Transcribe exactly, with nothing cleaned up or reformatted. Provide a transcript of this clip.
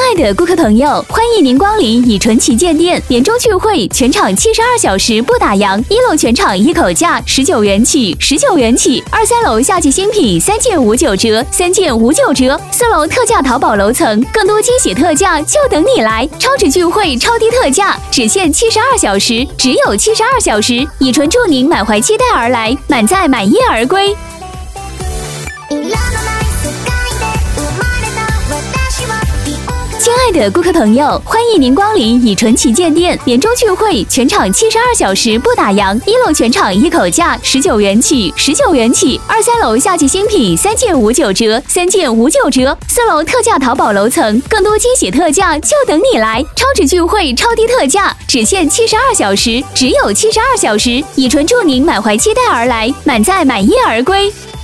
爱的顾客朋友，欢迎您光临以纯旗舰店，年终聚会，全场七十二小时不打烊，一楼全场一口价十九元起，十九元起；二三楼夏季新品三件五九折，三件五九折；四楼特价淘宝楼层，更多惊喜特价就等你来！超值聚会，超低特价，只限七十二小时，只有七十二小时，以纯祝您满怀期待而来，满载满意而归。亲爱的顾客朋友，欢迎您光临以纯旗舰店，年终聚会，全场七十二小时不打烊，一楼全场一口价十九元起，十九元起；二三楼夏季新品三件五九折，三件五九折；四楼特价淘宝楼层，更多惊喜特价就等你来！超值聚会，超低特价，只限七十二小时，只有七十二小时，以纯祝您满怀期待而来，满载满意而归。